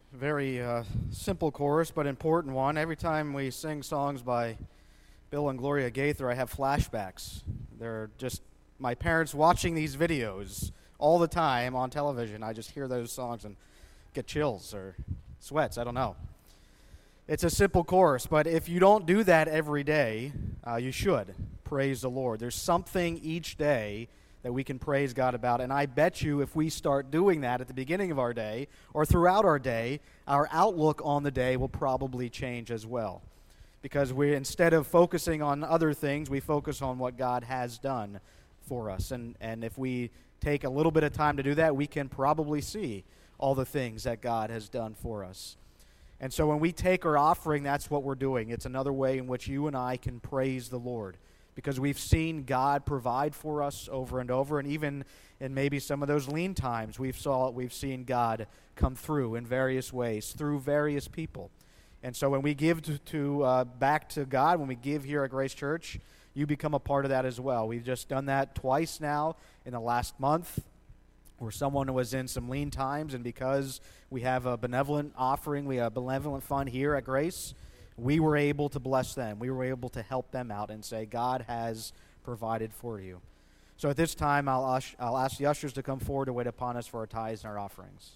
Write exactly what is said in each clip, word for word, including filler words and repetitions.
Very uh, simple chorus, but important one. Every time we sing songs by Bill and Gloria Gaither, I have flashbacks. They're just my parents watching these videos all the time on television. I just hear those songs and get chills or sweats. I don't know. It's a simple chorus, but if you don't do that every day, uh, you should. Praise the Lord. There's something each day that we can praise God about. And I bet you if we start doing that at the beginning of our day or throughout our day, our outlook on the day will probably change as well. Because we, instead of focusing on other things, we focus on what God has done for us. And, and if we take a little bit of time to do that, we can probably see all the things that God has done for us. And so when we take our offering, that's what we're doing. It's another way in which you and I can praise the Lord. Because we've seen God provide for us over and over, and even in maybe some of those lean times, we've saw we've seen God come through in various ways through various people. And so when we give to, to uh, back to God, when we give here at Grace Church, you become a part of that as well. We've just done that twice now in the last month, where someone was in some lean times, and because we have a benevolent offering, we have a benevolent fund here at Grace, we were able to bless them. We were able to help them out and say, God has provided for you. So at this time, I'll, ush- I'll ask the ushers to come forward to wait upon us for our tithes and our offerings.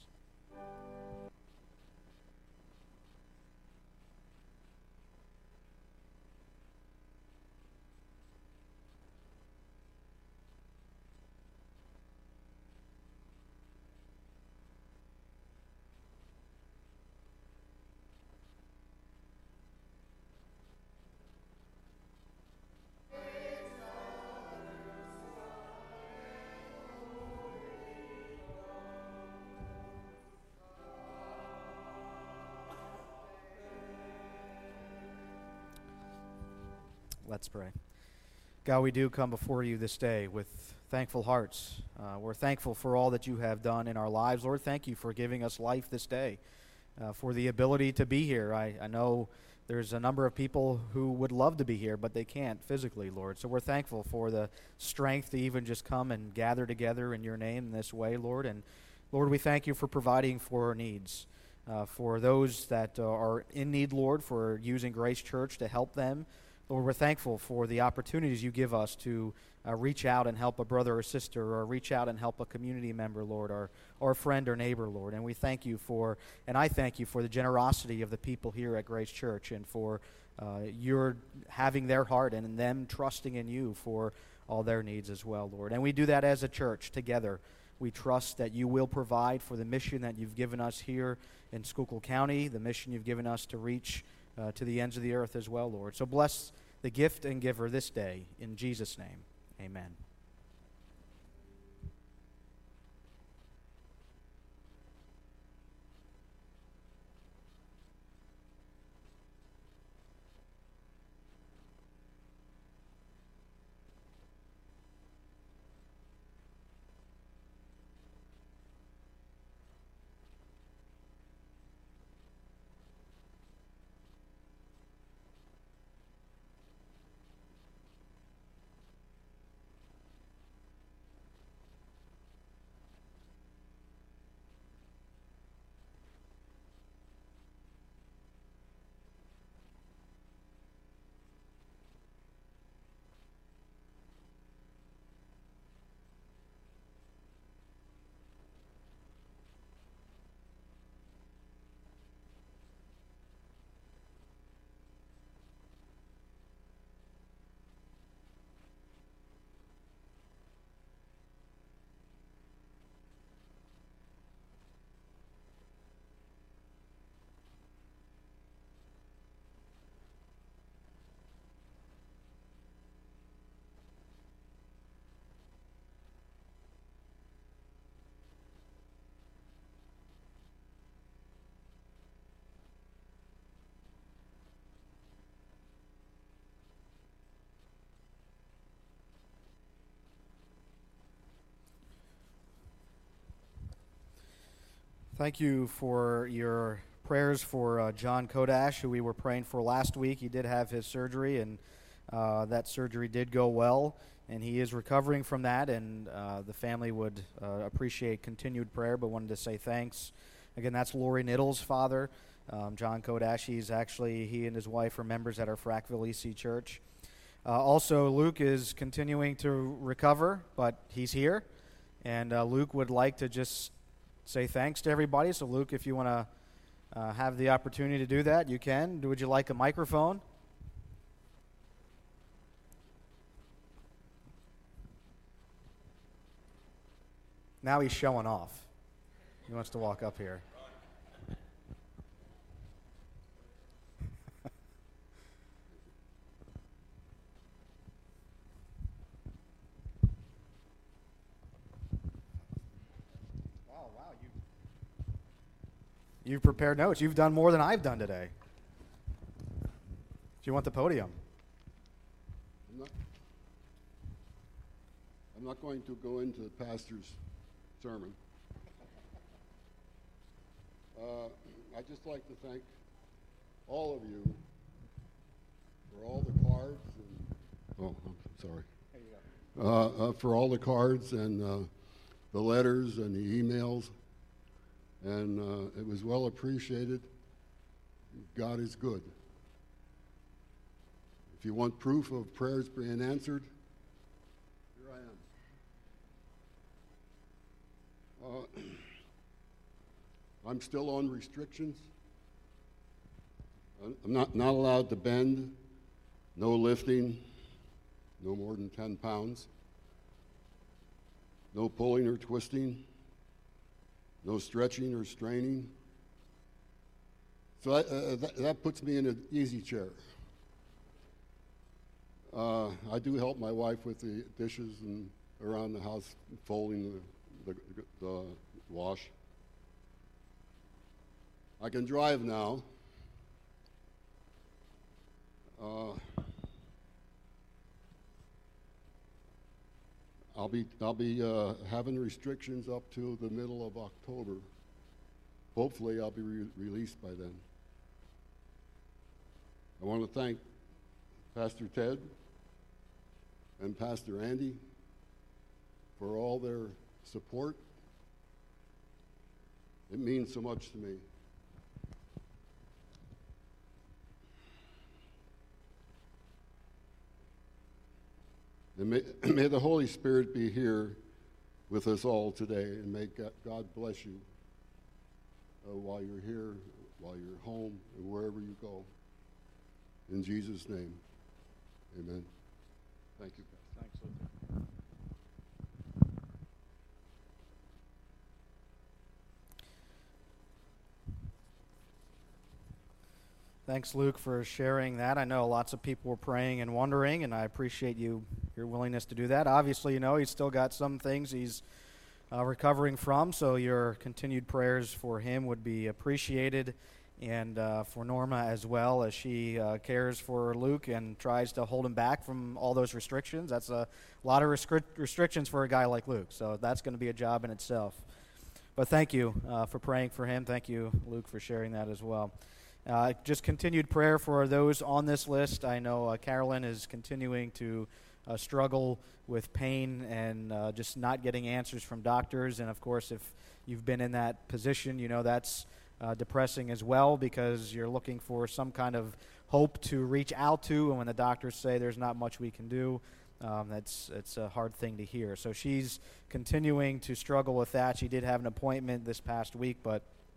Let's pray. God, we do come before you this day with thankful hearts. Uh, we're thankful for all that you have done in our lives. Lord, thank you for giving us life this day, uh, for the ability to be here. I, I know there's a number of people who would love to be here, but they can't physically, Lord. So we're thankful for the strength to even just come and gather together in your name in this way, Lord. And Lord, we thank you for providing for our needs. Uh, for those that uh, are in need, Lord, for using Grace Church to help them. Lord, we're thankful for the opportunities you give us to uh, reach out and help a brother or sister, or reach out and help a community member, Lord, or, or a friend or neighbor, Lord. And we thank you for, and I thank you for the generosity of the people here at Grace Church, and for uh, your having their heart and them trusting in you for all their needs as well, Lord. And we do that as a church together. We trust that you will provide for the mission that you've given us here in Schuylkill County, the mission you've given us to reach Uh, to the ends of the earth as well, Lord. So bless the gift and giver this day. In Jesus' name, amen. Thank you for your prayers for uh, John Kodash, who we were praying for last week. He did have his surgery, and uh, that surgery did go well, and he is recovering from that, and uh, the family would uh, appreciate continued prayer, but wanted to say thanks Again, that's Lori Niddle's father. Um, John Kodash, he's actually, he and his wife are members at our Frackville E C Church. Uh, also, Luke is continuing to recover, but he's here. And uh, Luke would like to just say thanks to everybody. So, Luke, if you want to uh, have the opportunity to do that, you can. Would you like a microphone? Now he's showing off. He wants to walk up here. Wow, wow, you You've prepared notes. You've done more than I've done today. Do you want the podium? I'm not, I'm not going to go into the pastor's sermon. Uh, I'd just like to thank all of you for all the cards and, oh, I'm sorry. Uh, uh, for all the cards and uh, the letters and the emails, and uh, it was well appreciated. God is good. If you want proof of prayers being answered, here I am. Uh, I'm still on restrictions. I'm not, not allowed to bend, no lifting, no more than ten pounds, no pulling or twisting, no stretching or straining. So I, uh, that, that puts me in an easy chair. Uh, I do help my wife with the dishes and around the house, folding the, the, the wash. I can drive now. Uh, I'll be I'll be uh, having restrictions up to the middle of October. Hopefully, I'll be re- released by then. I want to thank Pastor Ted and Pastor Andy for all their support. It means so much to me. And may, may the Holy Spirit be here with us all today, and may God bless you uh, while you're here, while you're home, and wherever you go. In Jesus' name, amen. Thank you, Pastor. Thanks, Luther. Thanks, Luke, for sharing that. I know lots of people were praying and wondering, and I appreciate you your willingness to do that. Obviously, you know, he's still got some things he's uh, recovering from, so your continued prayers for him would be appreciated, and uh, for Norma as well, as she uh, cares for Luke and tries to hold him back from all those restrictions. That's a lot of restri- restrictions for a guy like Luke, so that's going to be a job in itself. But thank you uh, for praying for him. Thank you, Luke, for sharing that as well. Uh, just continued prayer for those on this list. I know uh, Carolyn is continuing to uh, struggle with pain and uh, just not getting answers from doctors. And, of course, if you've been in that position, you know that's uh, depressing as well, because you're looking for some kind of hope to reach out to. And when the doctors say there's not much we can do, um, that's it's a hard thing to hear. So she's continuing to struggle with that. She did have an appointment this past week, but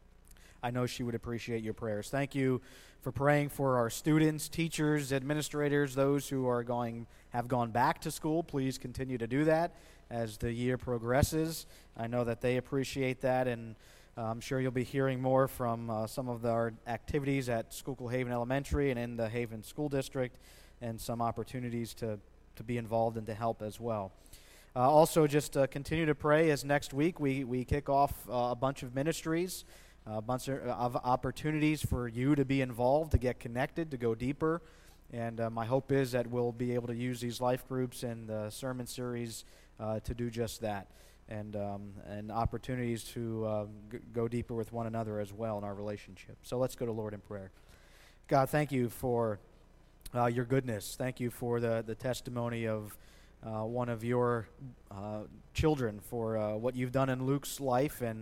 I know she would appreciate your prayers. Thank you for praying for our students, teachers, administrators, those who are going have gone back to school. Please continue to do that as the year progresses. I know that they appreciate that, and uh, I'm sure you'll be hearing more from uh, some of the, our activities at Schuylkill Haven Elementary and in the Haven School District, and some opportunities to, to be involved and to help as well. Uh, also, just uh, continue to pray as next week we, we kick off uh, a bunch of ministries. A bunch of opportunities for you to be involved, to get connected, to go deeper. And uh, my hope is that we'll be able to use these life groups and the sermon series uh, to do just that. And um, and opportunities to uh, g- go deeper with one another as well in our relationship. So let's go to Lord in prayer. God, thank you for uh, your goodness. Thank you for the, the testimony of uh, one of your uh, children, for uh, what you've done in Luke's life, and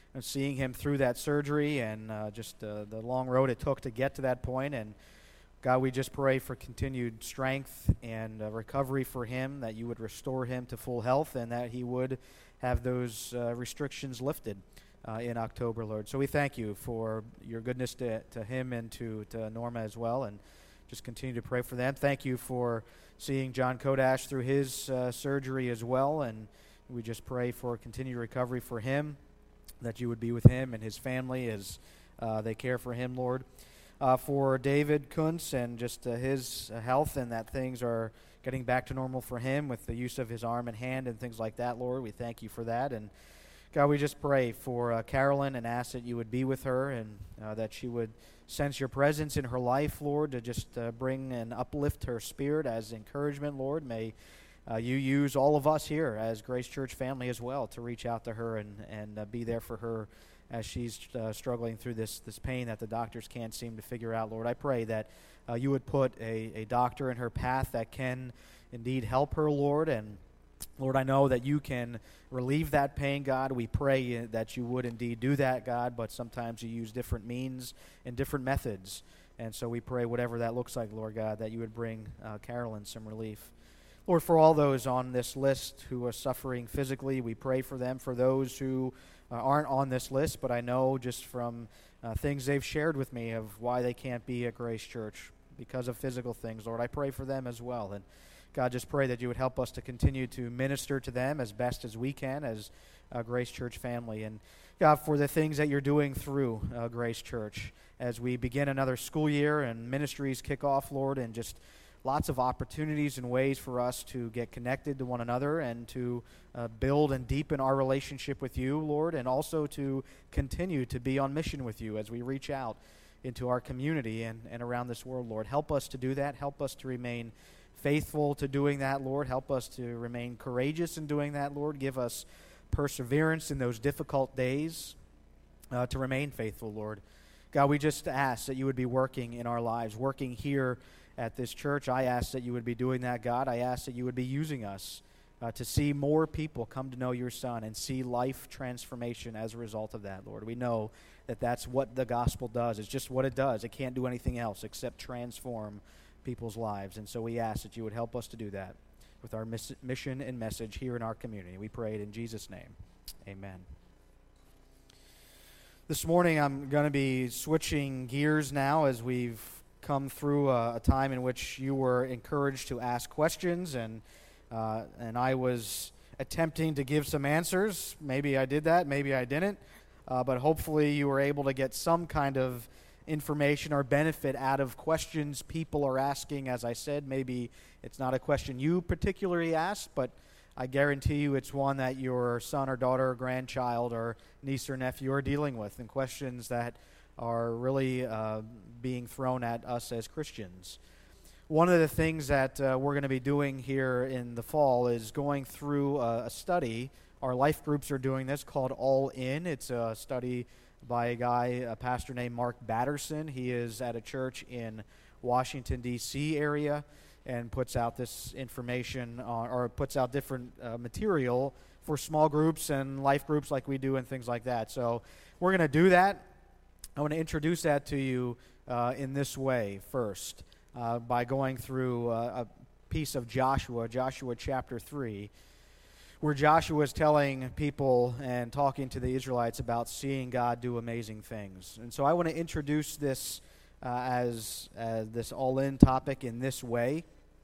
and seeing him through that surgery and uh, just uh, the long road it took to get to that point. And God, we just pray for continued strength and uh, recovery for him, that you would restore him to full health and that he would have those uh, restrictions lifted uh, in October, Lord. So we thank you for your goodness to, to him and to, to Norma as well, and just continue to pray for them. Thank you for seeing John Kodash through his uh, surgery as well, and we just pray for continued recovery for him, that you would be with him and his family as uh, they care for him, Lord. Uh, for David Kuntz and just uh, his uh, health, and that things are getting back to normal for him with the use of his arm and hand and things like that, Lord. We thank you for that. And God, we just pray for uh, Carolyn and ask that you would be with her and uh, that she would sense your presence in her life, Lord, to just uh, bring and uplift her spirit as encouragement, Lord. May uh, you use all of us here as Grace Church family as well to reach out to her and, and uh, be there for her as she's uh, struggling through this, this pain that the doctors can't seem to figure out, Lord. I pray that uh, you would put a, a doctor in her path that can indeed help her, Lord. And Lord, I know that you can relieve that pain, God. We pray that you would indeed do that, God, but sometimes you use different means and different methods. And so we pray whatever that looks like, Lord God, that you would bring uh, Carolyn some relief. Lord, for all those on this list who are suffering physically, we pray for them. For those who uh, aren't on this list, but I know just from uh, things they've shared with me of why they can't be at Grace Church because of physical things, Lord, I pray for them as well. And God, just pray that you would help us to continue to minister to them as best as we can as a Grace Church family. And God, for the things that you're doing through uh, Grace Church as we begin another school year and ministries kick off, Lord, and just lots of opportunities and ways for us to get connected to one another and to uh, build and deepen our relationship with you, Lord, and also to continue to be on mission with you as we reach out into our community and, and around this world, Lord. Help us to do that. Help us to remain faithful to doing that, Lord. Help us to remain courageous in doing that, Lord. Give us perseverance in those difficult days uh, to remain faithful, Lord. God, we just ask that you would be working in our lives, working here at this church. I ask that you would be doing that, God. I ask that you would be using us uh, to see more people come to know your Son and see life transformation as a result of that, Lord. We know that that's what the gospel does. It's just what it does. It can't do anything else except transform people's lives. And so we ask that you would help us to do that with our miss- mission and message here in our community. We pray it in Jesus' name. Amen. This morning I'm going to be switching gears now as we've come through a, a time in which you were encouraged to ask questions, and uh, and I was attempting to give some answers. Maybe I did that, maybe I didn't, uh, but hopefully you were able to get some kind of information or benefit out of questions people are asking. As I said, maybe it's not a question you particularly asked, but I guarantee you it's one that your son or daughter or grandchild or niece or nephew are dealing with, and questions that are really uh, being thrown at us as Christians. One of the things that uh, we're going to be doing here in the fall is going through a, a study. Our life groups are doing this, called All In. It's a study by a guy, a pastor named Mark Batterson. He is at a church in Washington, D C area, and puts out this information, on, or puts out different uh, material for small groups and life groups like we do and things like that. So we're going to do that. I want to introduce that to you uh, in this way first, uh, by going through uh, a piece of Joshua, Joshua chapter three, where Joshua is telling people and talking to the Israelites about seeing God do amazing things. And so I want to introduce this uh, as, as this all-in topic in this way.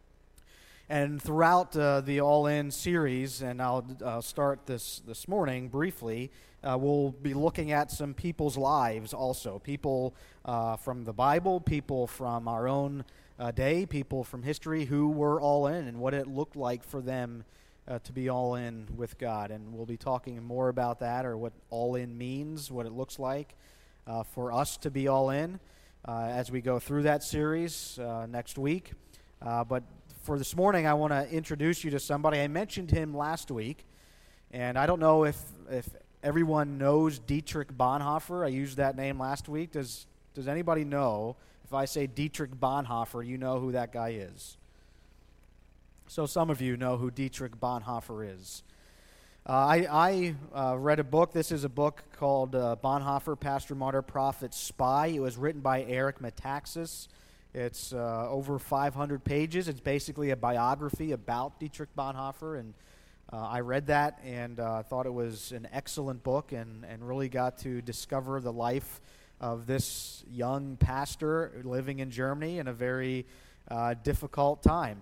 And throughout uh, the All-In series, and I'll uh, start this this morning briefly, uh, we'll be looking at some people's lives also. People uh, from the Bible, people from our own uh, day, people from history who were all in and what it looked like for them uh, to be all in with God. And we'll be talking more about that, or what all in means, what it looks like uh, for us to be all in uh, as we go through that series uh, next week. Uh, but for this morning, I want to introduce you to somebody. I mentioned him last week, and I don't know if if everyone knows Dietrich Bonhoeffer. I used that name last week. Does does anybody know, if I say Dietrich Bonhoeffer, you know who that guy is? So some of you know who Dietrich Bonhoeffer is. Uh, I, I uh, read a book. This is a book called uh, Bonhoeffer, Pastor, Martyr, Prophet, Spy. It was written by Eric Metaxas. It's uh, over five hundred pages. It's basically a biography about Dietrich Bonhoeffer, and uh, I read that and uh, thought it was an excellent book, and, and really got to discover the life of this young pastor living in Germany in a very uh, difficult time.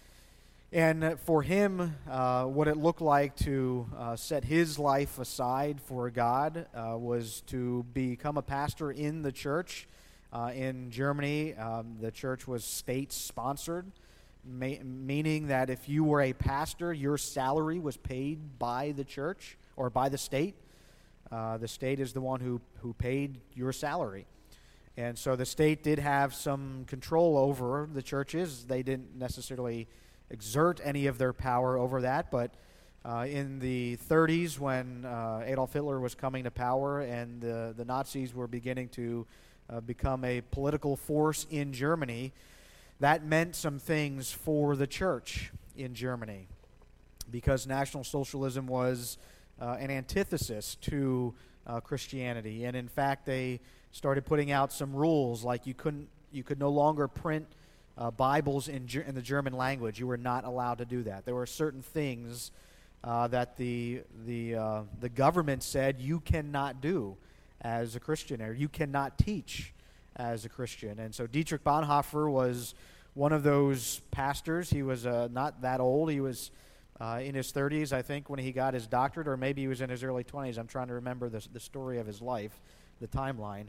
And for him, uh, what it looked like to uh, set his life aside for God uh, was to become a pastor in the church. Uh, in Germany, um, the church was state-sponsored, ma- meaning that if you were a pastor, your salary was paid by the church or by the state. Uh, the state is the one who, who paid your salary. And so the state did have some control over the churches. They didn't necessarily exert any of their power over that, but uh, in the thirties, when uh, Adolf Hitler was coming to power and the, the Nazis were beginning to uh, become a political force in Germany, that meant some things for the church in Germany, because National Socialism was uh, an antithesis to uh, Christianity, and in fact, they started putting out some rules, like you couldn't, you could no longer print Uh, Bibles in, Ger- in the German language. You were not allowed to do that. There were certain things uh, that the the uh, the government said you cannot do as a Christian, or you cannot teach as a Christian. And so Dietrich Bonhoeffer was one of those pastors. He was uh, not that old. He was uh, in his thirties, I think, when he got his doctorate, or maybe he was in his early twenties. I'm trying to remember the, the story of his life, the timeline.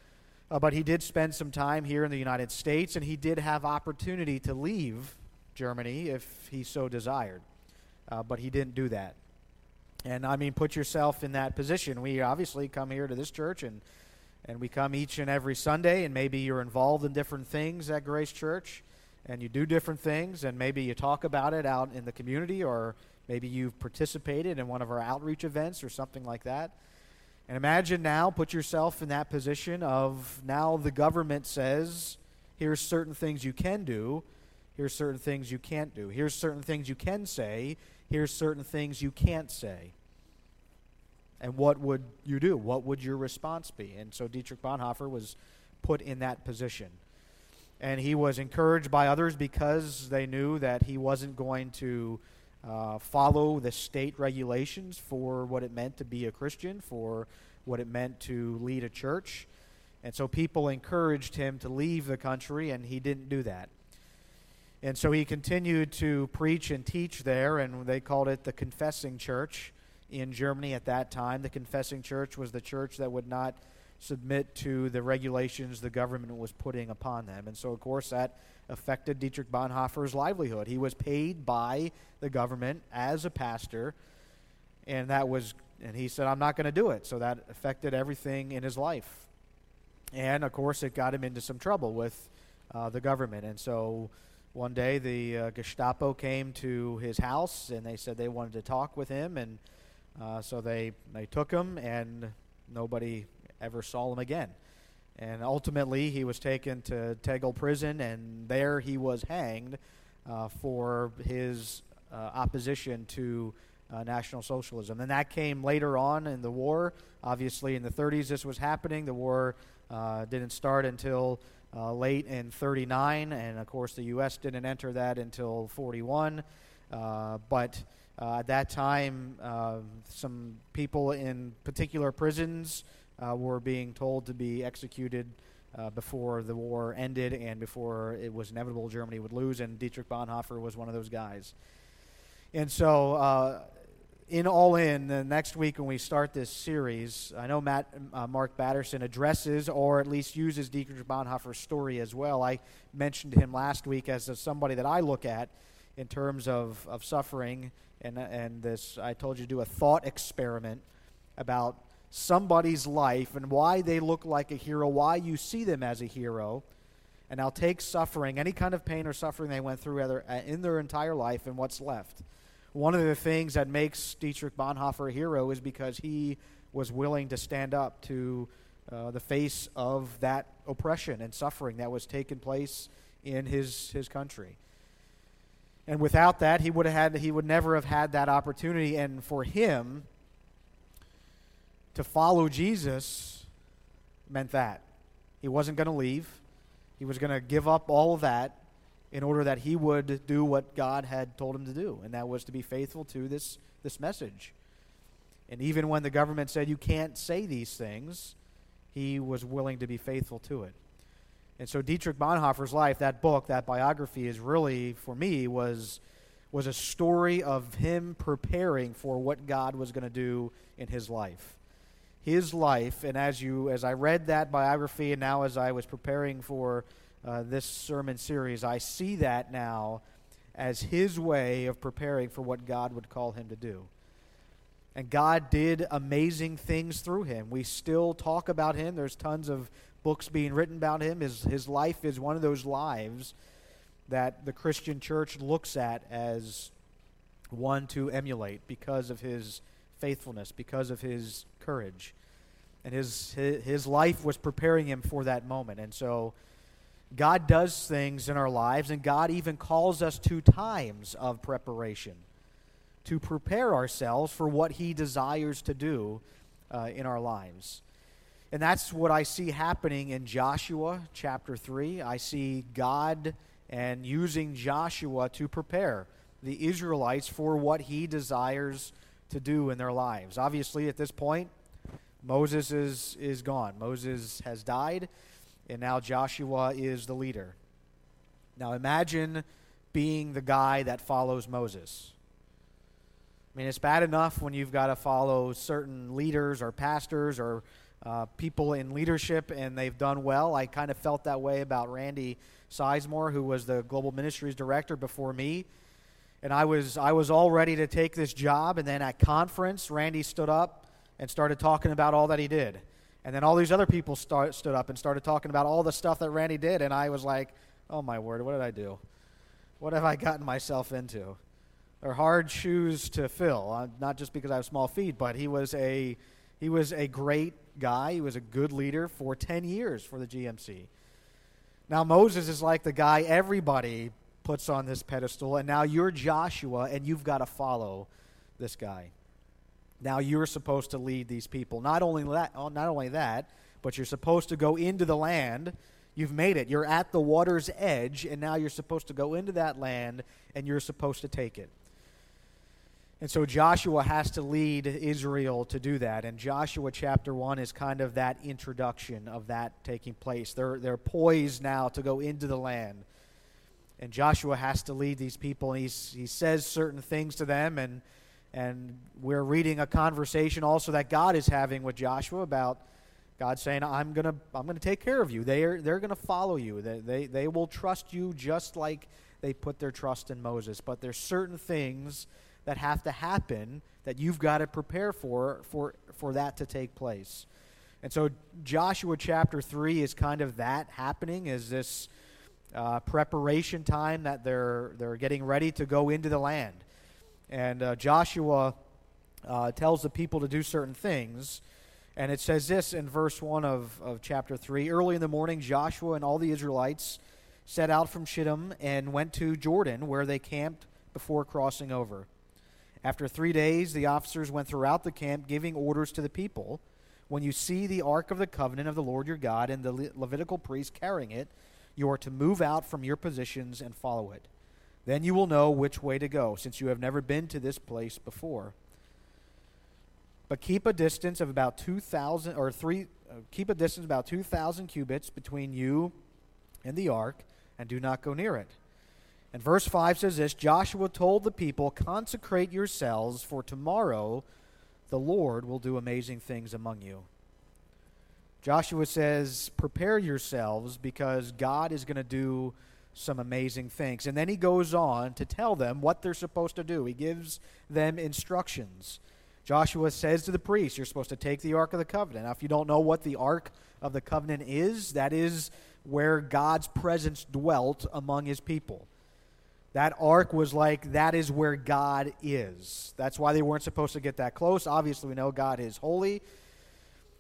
Uh, but he did spend some time here in the United States, and he did have opportunity to leave Germany if he so desired. Uh, but he didn't do that. And, I mean, put yourself in that position. We obviously come here to this church, and, and we come each and every Sunday, and maybe you're involved in different things at Grace Church, and you do different things, and maybe you talk about it out in the community, or maybe you've participated in one of our outreach events or something like that. And imagine now, put yourself in that position of now the government says, here's certain things you can do, here's certain things you can't do, here's certain things you can say, here's certain things you can't say. And what would you do? What would your response be? And so Dietrich Bonhoeffer was put in that position. And he was encouraged by others because they knew that he wasn't going to Uh, follow the state regulations for what it meant to be a Christian, for what it meant to lead a church. And so people encouraged him to leave the country, and he didn't do that. And so he continued to preach and teach there, and they called it the Confessing Church in Germany at that time. The Confessing Church was the church that would not submit to the regulations the government was putting upon them. And so, of course, that affected Dietrich Bonhoeffer's livelihood. He was paid by the government as a pastor, and that was, and he said, I'm not going to do it. So that affected everything in his life. And, of course, it got him into some trouble with uh, the government. And so one day the uh, Gestapo came to his house, and they said they wanted to talk with him, and uh, so they, they took him, and nobody ever saw him again. And ultimately, he was taken to Tegel prison, and there he was hanged uh, for his uh, opposition to uh, National Socialism. And that came later on in the war. Obviously, in the thirties, this was happening. The war uh, didn't start until uh, late in thirty-nine, and of course, the U S didn't enter that until forty-one. Uh, but uh, at that time, uh, some people in particular prisons Uh, were being told to be executed uh, before the war ended and before it was inevitable Germany would lose, and Dietrich Bonhoeffer was one of those guys. And so, uh, in all in, the next week when we start this series, I know Matt, uh, Mark Batterson addresses or at least uses Dietrich Bonhoeffer's story as well. I mentioned him last week as a, somebody that I look at in terms of, of suffering, and, and this, I told you to do a thought experiment about somebody's life and why they look like a hero, why you see them as a hero, and I'll take suffering, any kind of pain or suffering they went through either in their entire life, and what's left. One of the things that makes Dietrich Bonhoeffer a hero is because he was willing to stand up to uh, the face of that oppression and suffering that was taking place in his, his country. And without that, he would have had he would never have had that opportunity. And for him to follow Jesus meant that. He wasn't going to leave. He was going to give up all of that in order that he would do what God had told him to do, and that was to be faithful to this, this message. And even when the government said you can't say these things, he was willing to be faithful to it. And so Dietrich Bonhoeffer's life, that book, that biography, is really, for me, was, was a story of him preparing for what God was going to do in his life. His life, and as you, as I read that biography, and now as I was preparing for uh, this sermon series, I see that now as his way of preparing for what God would call him to do. And God did amazing things through him. We still talk about him. There's tons of books being written about him. His, his life is one of those lives that the Christian church looks at as one to emulate because of his faithfulness, because of his courage. And his, his his life was preparing him for that moment. And so God does things in our lives, and God even calls us to times of preparation to prepare ourselves for what he desires to do uh, in our lives. And that's what I see happening in Joshua chapter three. I see God and using Joshua to prepare the Israelites for what he desires to do in their lives. Obviously, at this point, Moses is, is gone. Moses has died, and now Joshua is the leader. Now imagine being the guy that follows Moses. I mean, it's bad enough when you've got to follow certain leaders or pastors or uh, people in leadership, and they've done well. I kind of felt that way about Randy Sizemore, who was the Global Ministries Director before me. And I was I was all ready to take this job, and then at conference, Randy stood up and started talking about all that he did. And then all these other people start, stood up and started talking about all the stuff that Randy did, and I was like, oh my word, what did I do? What have I gotten myself into? They're hard shoes to fill, uh, not just because I have small feet, but he was a he was a great guy. He was a good leader for ten years for the G M C. Now Moses is like the guy everybody puts on this pedestal, and now you're Joshua, and you've got to follow this guy. Now you're supposed to lead these people. Not only that, not only that, but you're supposed to go into the land. You've made it. You're at the water's edge, and now you're supposed to go into that land, and you're supposed to take it. And so Joshua has to lead Israel to do that. And Joshua chapter one is kind of that introduction of that taking place. They're, they're poised now to go into the land. And Joshua has to lead these people, and he's, he says certain things to them, and and we're reading a conversation also that God is having with Joshua about God saying, I'm gonna I'm gonna take care of you. They are they're gonna follow you. They, they they will trust you just like they put their trust in Moses. But there's certain things that have to happen that you've got to prepare for for for that to take place. And so Joshua chapter three is kind of that happening, is this uh, preparation time that they're they're getting ready to go into the land. And uh, Joshua uh, tells the people to do certain things. And it says this in verse one of, of chapter three. Early in the morning, Joshua and all the Israelites set out from Shittim and went to Jordan, where they camped before crossing over. After three days, the officers went throughout the camp, giving orders to the people. When you see the ark of the covenant of the Lord your God and the Le- Levitical priests carrying it, you are to move out from your positions and follow it. Then you will know which way to go, since you have never been to this place before. But keep a distance of about two thousand or three. Uh, keep a distance about two thousand cubits between you and the ark, and do not go near it. And verse five says this: Joshua told the people, "Consecrate yourselves, for tomorrow the Lord will do amazing things among you." Joshua says, "Prepare yourselves, because God is going to do some amazing things." And then he goes on to tell them what they're supposed to do. He gives them instructions. Joshua says to the priests, you're supposed to take the Ark of the Covenant. Now, if you don't know what the Ark of the Covenant is, that is where God's presence dwelt among his people. That ark was like, that is where God is. That's why they weren't supposed to get that close. Obviously, we know God is holy.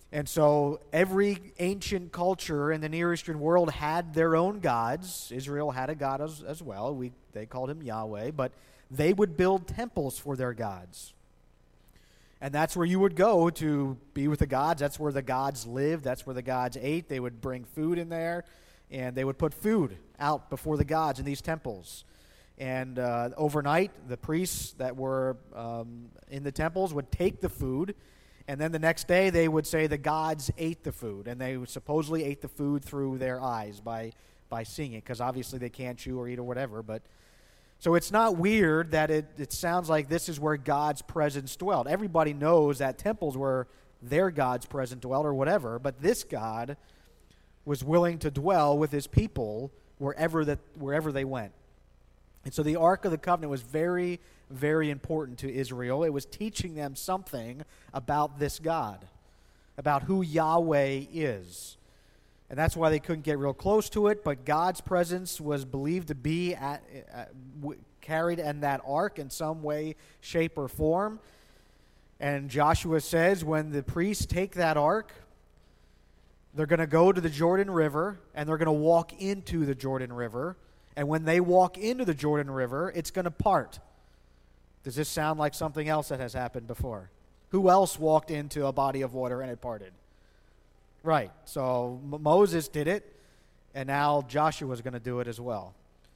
And so every ancient culture in the Near Eastern world had their own gods. Israel had a god as, as well. We, they called him Yahweh. But they would build temples for their gods. And that's where you would go to be with the gods. That's where the gods lived. That's where the gods ate. They would bring food in there. And they would put food out before the gods in these temples. And uh, overnight, the priests that were um, in the temples would take the food. And then the next day, they would say the gods ate the food. And they supposedly ate the food through their eyes by, by seeing it. Because obviously they can't chew or eat or whatever. But so it's not weird that it, it sounds like this is where God's presence dwelled. Everybody knows that temples were their God's presence dwelt or whatever. But this God was willing to dwell with his people wherever that wherever they went. And so the Ark of the Covenant was very, very important to Israel. It was teaching them something about this God, about who Yahweh is. And that's why they couldn't get real close to it, but God's presence was believed to be at, uh, w- carried in that ark in some way, shape, or form. And Joshua says when the priests take that ark, they're going to go to the Jordan River, and they're going to walk into the Jordan River. And when they walk into the Jordan River, it's going to part. Does this sound like something else that has happened before? Who else walked into a body of water and it parted? Right. So M- Moses did it, and now Joshua is going to do it as well.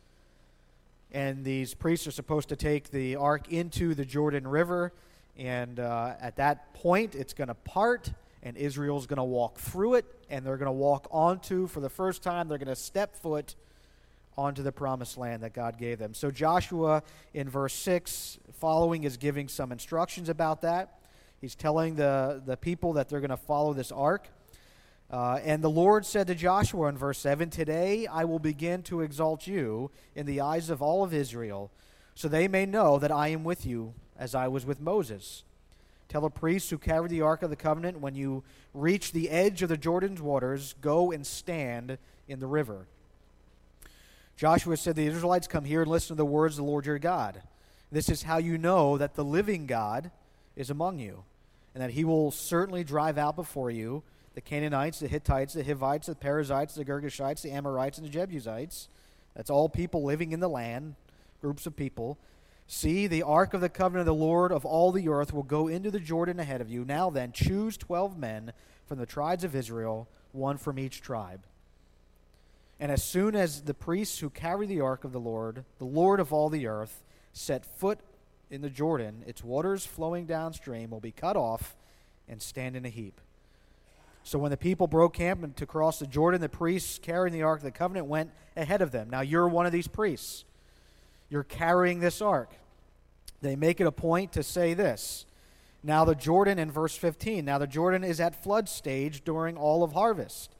And these priests are supposed to take the ark into the Jordan River, and uh, at that point, it's going to part, and Israel's going to walk through it, and they're going to walk onto, for the first time, they're going to step foot onto the promised land that God gave them. So Joshua, in verse six, following, is giving some instructions about that. He's telling the, the people that they're going to follow this ark. Uh, and the Lord said to Joshua in verse seven, "Today I will begin to exalt you in the eyes of all of Israel, so they may know that I am with you as I was with Moses. Tell the priests who carry the Ark of the Covenant, when you reach the edge of the Jordan's waters, go and stand in the river." Joshua said, "The Israelites, come here and listen to the words of the Lord your God. This is how you know that the living God is among you, and that he will certainly drive out before you the Canaanites, the Hittites, the Hivites, the Perizzites, the Girgashites, the Amorites, and the Jebusites." That's all people living in the land, groups of people. "See, the ark of the covenant of the Lord of all the earth will go into the Jordan ahead of you. Now then, choose twelve men from the tribes of Israel, one from each tribe. And as soon as the priests who carry the ark of the Lord, the Lord of all the earth, set foot in the Jordan, its waters flowing downstream will be cut off and stand in a heap." So when the people broke camp to cross the Jordan, the priests carrying the Ark of the Covenant went ahead of them. Now you're one of these priests. You're carrying this ark. They make it a point to say this. Now the Jordan, in verse fifteen, now the Jordan is at flood stage during all of harvest.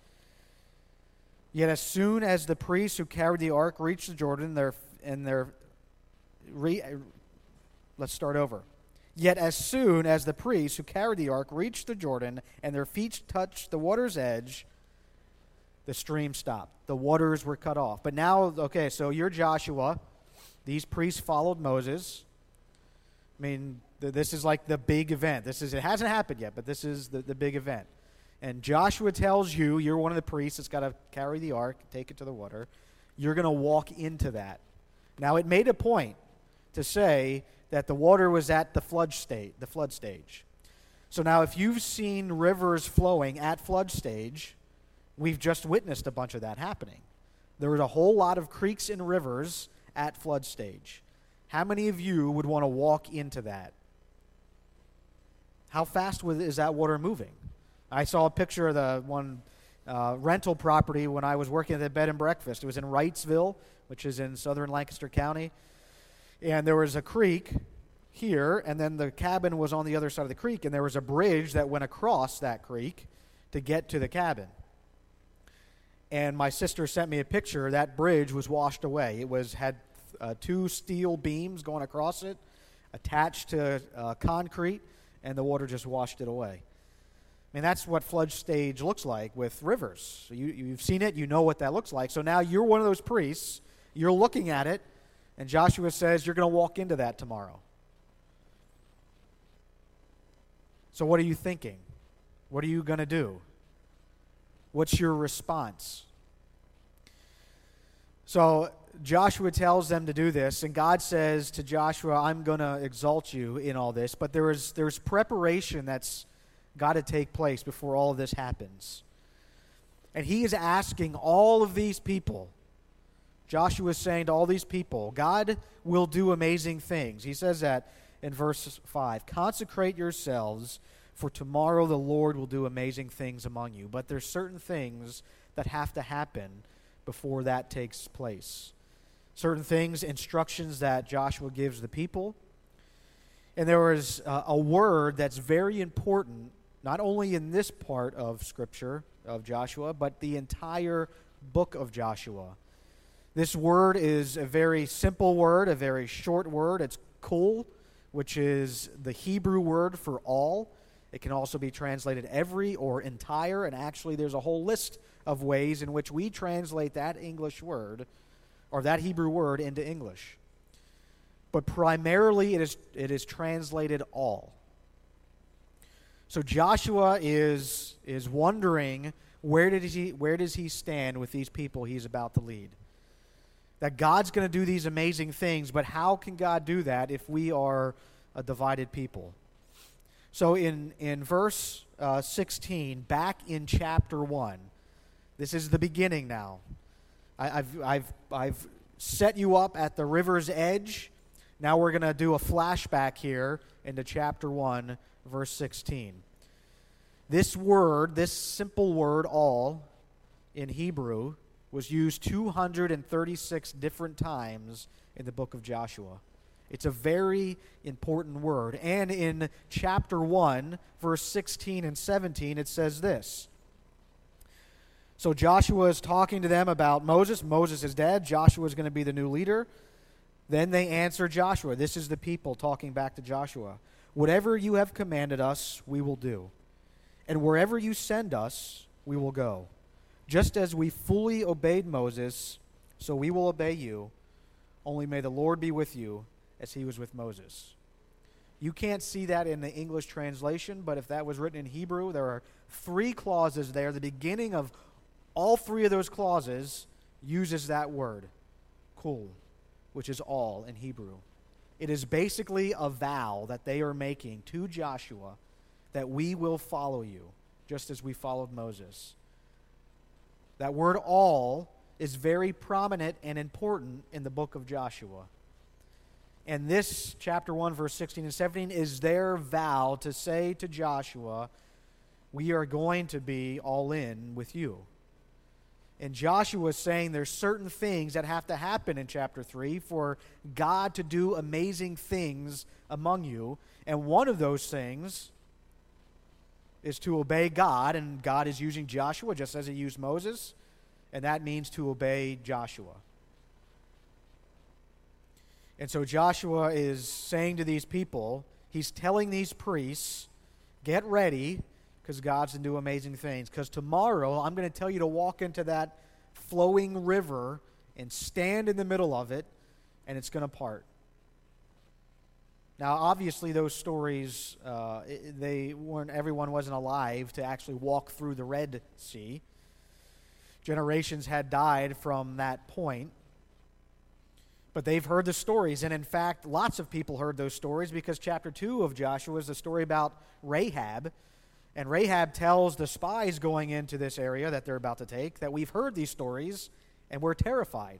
Yet as soon as the priests who carried the ark reached the Jordan, their, and their, re, let's start over. Yet as soon as the priests who carried the ark reached the Jordan and their feet touched the water's edge, the stream stopped. The waters were cut off. But now, okay, so you're Joshua. These priests followed Moses. I mean, th- this is like the big event. This is, it hasn't happened yet, but this is the, the big event. And Joshua tells you, you're one of the priests that's got to carry the ark, take it to the water. You're going to walk into that. Now, it made a point to say that the water was at the flood state, the flood stage. So now if you've seen rivers flowing at flood stage, we've just witnessed a bunch of that happening. There was a whole lot of creeks and rivers at flood stage. How many of you would want to walk into that? How fast is that water moving? I saw a picture of the one uh, rental property when I was working at the bed and breakfast. It was in Wrightsville, which is in southern Lancaster County. And there was a creek here, and then the cabin was on the other side of the creek, and there was a bridge that went across that creek to get to the cabin. And my sister sent me a picture. That bridge was washed away. It was had uh, two steel beams going across it, attached to uh, concrete, and the water just washed it away. I mean, that's what flood stage looks like with rivers. So you, you've seen it. You know what that looks like. So now you're one of those priests. You're looking at it. And Joshua says, you're going to walk into that tomorrow. So what are you thinking? What are you going to do? What's your response? So Joshua tells them to do this, and God says to Joshua, I'm going to exalt you in all this, but there is there's preparation that's got to take place before all of this happens. And he is asking all of these people, Joshua is saying to all these people, God will do amazing things. He says that in verse five, consecrate yourselves, for tomorrow the Lord will do amazing things among you. But there's certain things that have to happen before that takes place. Certain things, instructions that Joshua gives the people. And there is uh, a word that's very important, not only in this part of Scripture of Joshua, but the entire book of Joshua. This word is a very simple word, a very short word. It's kul, which is the Hebrew word for all. It can also be translated every or entire, and actually there's a whole list of ways in which we translate that English word, or that Hebrew word, into English. But primarily it is it is translated all. So Joshua is is wondering where did he where does he stand with these people he's about to lead? That God's going to do these amazing things, but how can God do that if we are a divided people? So in in verse uh, sixteen, back in chapter one, this is the beginning now. I, I've I've I've set you up at the river's edge. Now we're going to do a flashback here into chapter one, verse sixteen. This word, this simple word, all, in Hebrew, was used two hundred thirty-six different times in the book of Joshua. It's a very important word. And in chapter one, verse sixteen and seventeen, it says this. So Joshua is talking to them about Moses. Moses is dead. Joshua is going to be the new leader. Then they answer Joshua. This is the people talking back to Joshua. Whatever you have commanded us, we will do. And wherever you send us, we will go. Just as we fully obeyed Moses, so we will obey you. Only may the Lord be with you as he was with Moses. You can't see that in the English translation, but if that was written in Hebrew, there are three clauses there. The beginning of all three of those clauses uses that word, kul, which is all in Hebrew. It is basically a vow that they are making to Joshua that we will follow you, just as we followed Moses. That word all is very prominent and important in the book of Joshua. And this, chapter one, verse sixteen and seventeen, is their vow to say to Joshua, we are going to be all in with you. And Joshua is saying there's certain things that have to happen in chapter three for God to do amazing things among you. And one of those things is to obey God, and God is using Joshua just as he used Moses, and that means to obey Joshua. And so Joshua is saying to these people, he's telling these priests, get ready, because God's going to do amazing things. Because tomorrow, I'm going to tell you to walk into that flowing river and stand in the middle of it, and it's going to part. Now, obviously, those stories, uh, they weren't. Everyone wasn't alive to actually walk through the Red Sea. Generations had died from that point. But they've heard the stories, and in fact, lots of people heard those stories because chapter two of Joshua is the story about Rahab. And Rahab tells the spies going into this area that they're about to take that we've heard these stories and we're terrified.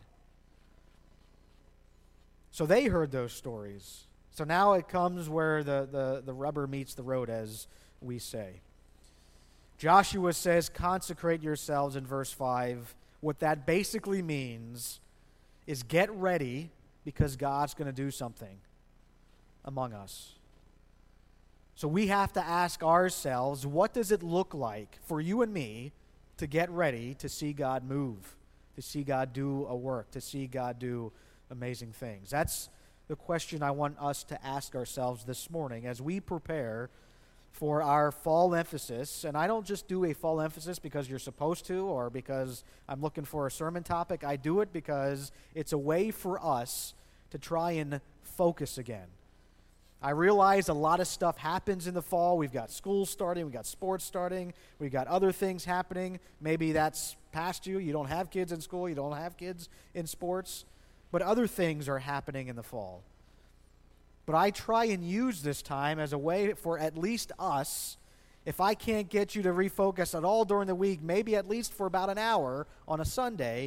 So they heard those stories. So now it comes where the, the, the rubber meets the road, as we say. Joshua says, consecrate yourselves in verse five. What that basically means is get ready because God's going to do something among us. So we have to ask ourselves, what does it look like for you and me to get ready to see God move, to see God do a work, to see God do amazing things? That's the question I want us to ask ourselves this morning as we prepare for our fall emphasis. And I don't just do a fall emphasis because you're supposed to or because I'm looking for a sermon topic. I do it because it's a way for us to try and focus again. I realize a lot of stuff happens in the fall. We've got school starting, we've got sports starting, we've got other things happening. Maybe that's past you. You don't have kids in school, you don't have kids in sports. But other things are happening in the fall. But I try and use this time as a way for at least us, if I can't get you to refocus at all during the week, maybe at least for about an hour on a Sunday,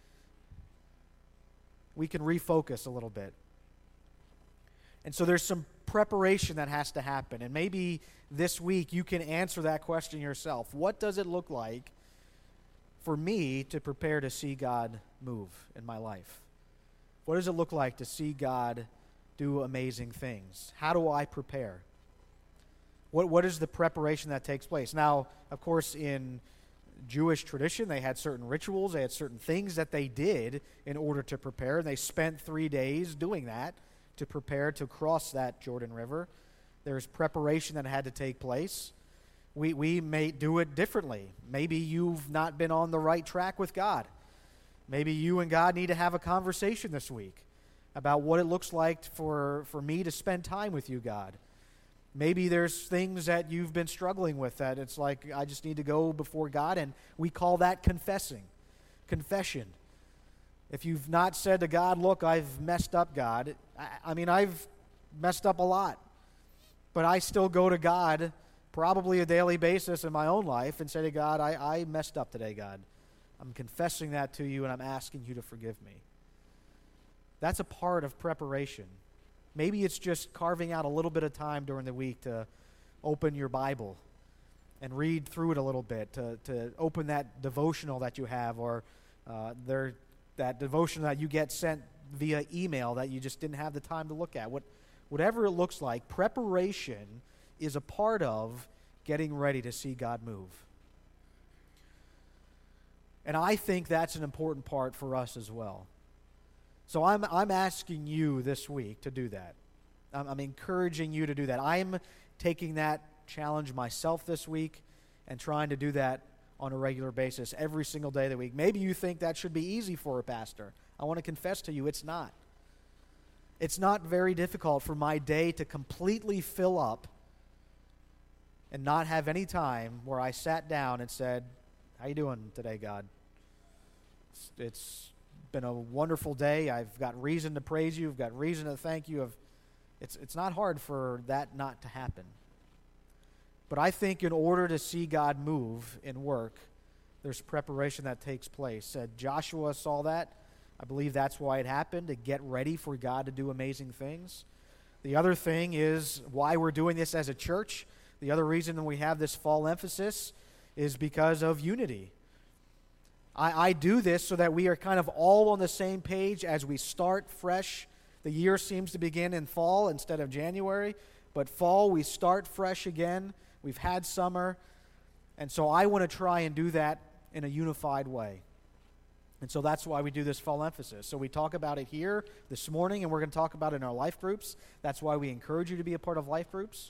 we can refocus a little bit. And so there's some preparation that has to happen. And maybe this week you can answer that question yourself. What does it look like for me to prepare to see God move in my life? What does it look like to see God do amazing things? How do I prepare? What What is the preparation that takes place? Now, of course, in Jewish tradition, they had certain rituals, they had certain things that they did in order to prepare, and they spent three days doing that to prepare to cross that Jordan River. There's preparation that had to take place. We we may do it differently. Maybe you've not been on the right track with God. Maybe you and God need to have a conversation this week about what it looks like for, for me to spend time with you, God. Maybe there's things that you've been struggling with that it's like, I just need to go before God, and we call that confessing, confession. If you've not said to God, look, I've messed up, God. I, I mean, I've messed up a lot. But I still go to God probably a daily basis in my own life and say to God, I, I messed up today, God. I'm confessing that to you, and I'm asking you to forgive me. That's a part of preparation. Maybe it's just carving out a little bit of time during the week to open your Bible and read through it a little bit, to, to open that devotional that you have, or uh, there, that devotion that you get sent via email that you just didn't have the time to look at. What, whatever it looks like, preparation is a part of getting ready to see God move. And I think that's an important part for us as well. So I'm I'm asking you this week to do that. I'm, I'm encouraging you to do that. I'm taking that challenge myself this week and trying to do that on a regular basis every single day of the week. Maybe you think that should be easy for a pastor. I want to confess to you, it's not. It's not very difficult for my day to completely fill up and not have any time where I sat down and said, how you doing today, God? It's, it's been a wonderful day. I've got reason to praise you. I've got reason to thank you. I've, it's, it's not hard for that not to happen. But I think in order to see God move in work, there's preparation that takes place. Uh, Joshua saw that. I believe that's why it happened, to get ready for God to do amazing things. The other thing is why we're doing this as a church. The other reason we have this fall emphasis is because of unity. I, I do this so that we are kind of all on the same page as we start fresh. The year seems to begin in fall instead of January, but fall we start fresh again. We've had summer, and so I want to try and do that in a unified way. And so that's why we do this fall emphasis. So we talk about it here this morning, and we're going to talk about it in our life groups. That's why we encourage you to be a part of life groups.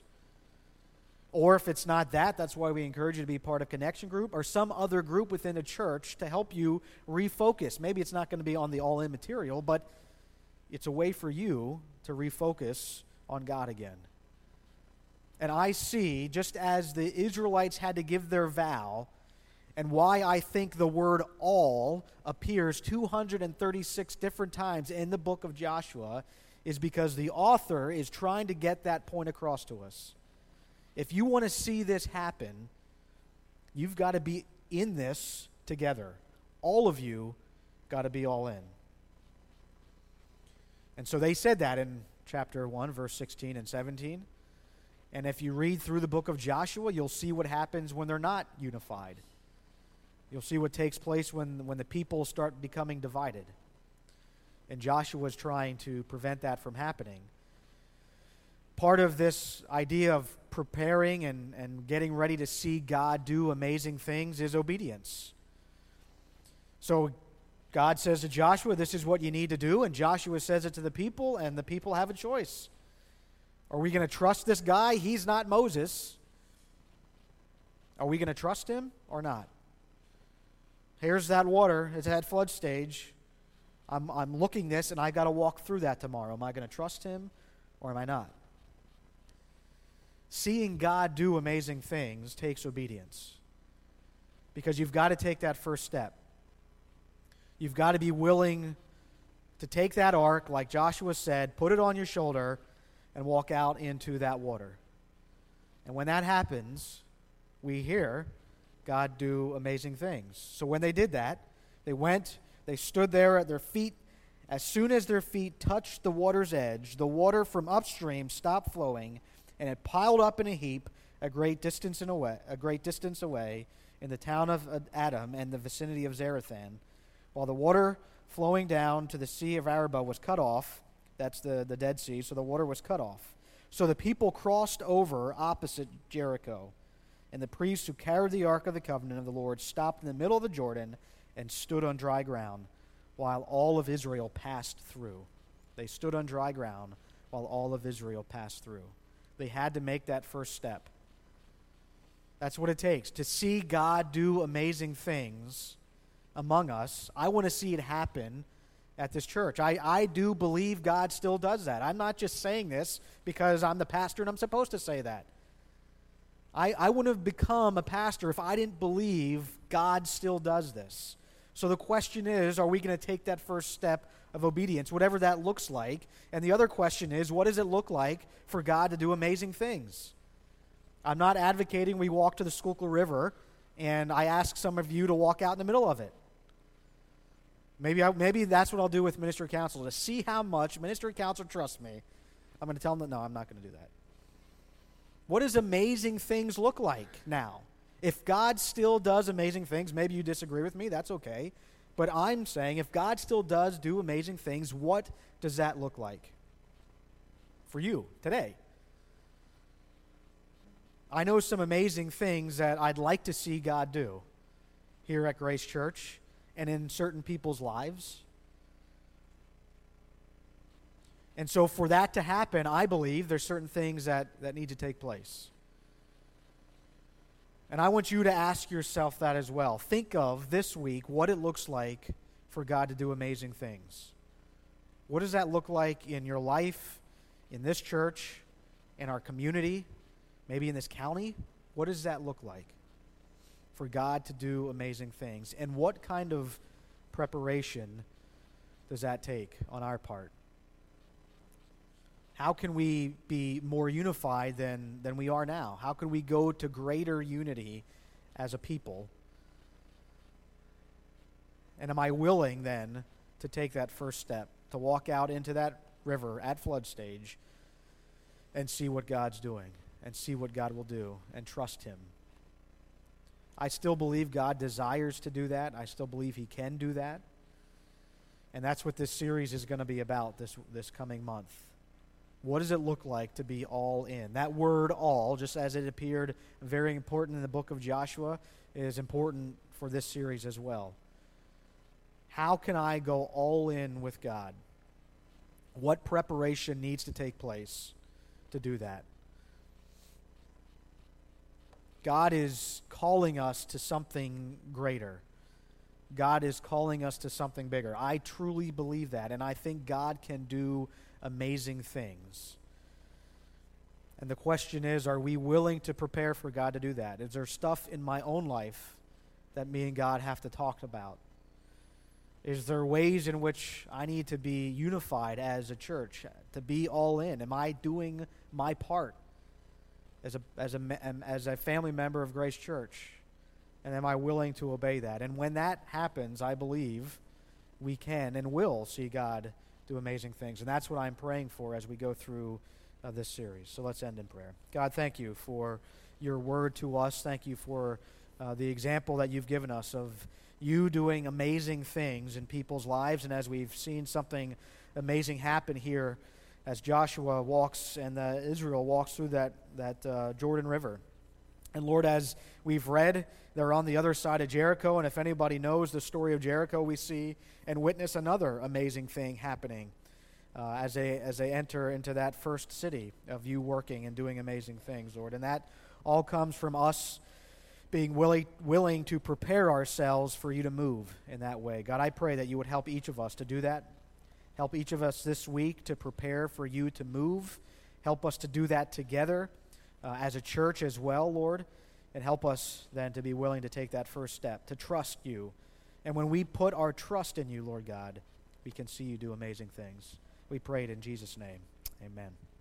Or if it's not that, that's why we encourage you to be part of Connection Group or some other group within the church to help you refocus. Maybe it's not going to be on the all-in material, but it's a way for you to refocus on God again. And I see, just as the Israelites had to give their vow, and why I think the word all appears two hundred thirty-six different times in the book of Joshua, is because the author is trying to get that point across to us. If you want to see this happen, you've got to be in this together. All of you got to be all in. And so they said that in chapter one, verse sixteen and seventeen. And if you read through the book of Joshua, you'll see what happens when they're not unified. You'll see what takes place when, when the people start becoming divided. And Joshua is trying to prevent that from happening. Part of this idea of preparing and, and getting ready to see God do amazing things is obedience. So God says to Joshua, this is what you need to do, and Joshua says it to the people, and the people have a choice. Are we going to trust this guy? He's not Moses. Are we going to trust him or not? Here's that water. It's at flood stage. I'm, I'm looking this, and I got to walk through that tomorrow. Am I going to trust him or am I not? seeing God do amazing things takes obedience. Because you've got to take that first step. You've got to be willing to take that ark, like Joshua said, put it on your shoulder, and walk out into that water. And when that happens, we hear God do amazing things. So when they did that, they went, they stood there at their feet. As soon as their feet touched the water's edge, the water from upstream stopped flowing, and it piled up in a heap a great distance in away, a great distance away in the town of Adam and the vicinity of Zarethan, while the water flowing down to the Sea of Arabah was cut off. That's the, the Dead Sea, so the water was cut off. So the people crossed over opposite Jericho, and the priests who carried the Ark of the Covenant of the Lord stopped in the middle of the Jordan and stood on dry ground while all of Israel passed through. They stood on dry ground while all of Israel passed through. They had to make that first step. That's what it takes. To see God do amazing things among us, I want to see it happen at this church. I, I do believe God still does that. I'm not just saying this because I'm the pastor and I'm supposed to say that. I, I wouldn't have become a pastor if I didn't believe God still does this. So the question is, are we going to take that first step of obedience, whatever that looks like? And the other question is, what does it look like for God to do amazing things? I'm not advocating we walk to the Schuylkill River and I ask some of you to walk out in the middle of it. Maybe I, maybe that's what I'll do with Ministry Council. To see how much Ministry Council trusts me, I'm going to tell them that, no, I'm not going to do that. What does amazing things look like now? If God still does amazing things, maybe you disagree with me, that's okay. But I'm saying if God still does do amazing things, what does that look like for you today? I know some amazing things that I'd like to see God do here at Grace Church and in certain people's lives. And so for that to happen, I believe there's certain things that, that need to take place. And I want you to ask yourself that as well. Think of this week what it looks like for God to do amazing things. What does that look like in your life, in this church, in our community, maybe in this county? What does that look like for God to do amazing things? And what kind of preparation does that take on our part? How can we be more unified than, than we are now? How can we go to greater unity as a people? And am I willing then to take that first step, to walk out into that river at flood stage and see what God's doing and see what God will do and trust Him? I still believe God desires to do that. I still believe He can do that. And that's what this series is going to be about this, this coming month. What does it look like to be all in? That word all, just as it appeared very important in the book of Joshua, is important for this series as well. How can I go all in with God? What preparation needs to take place to do that? God is calling us to something greater. God is calling us to something bigger. I truly believe that, and I think God can do amazing things. And the question is, are we willing to prepare for God to do that? Is there stuff in my own life that me and God have to talk about? Is there ways in which I need to be unified as a church, to be all in? Am I doing my part as a as a as a family member of Grace Church? And am I willing to obey that? And when that happens, I believe we can and will see God do amazing things. And that's what I'm praying for as we go through uh, this series. So let's end in prayer. God, thank you for your word to us. Thank you for uh, the example that you've given us of you doing amazing things in people's lives. And as we've seen something amazing happen here as Joshua walks and uh, Israel walks through that, that uh, Jordan River. And Lord, as we've read, they're on the other side of Jericho, and if anybody knows the story of Jericho, we see and witness another amazing thing happening uh, as they as they enter into that first city of you working and doing amazing things, Lord. And that all comes from us being willing, willing to prepare ourselves for you to move in that way. God, I pray that you would help each of us to do that. Help each of us this week to prepare for you to move. Help us to do that together. uh, as a church as well, Lord, and help us then to be willing to take that first step, to trust you. And when we put our trust in you, Lord God, we can see you do amazing things. We pray it in Jesus' name. Amen.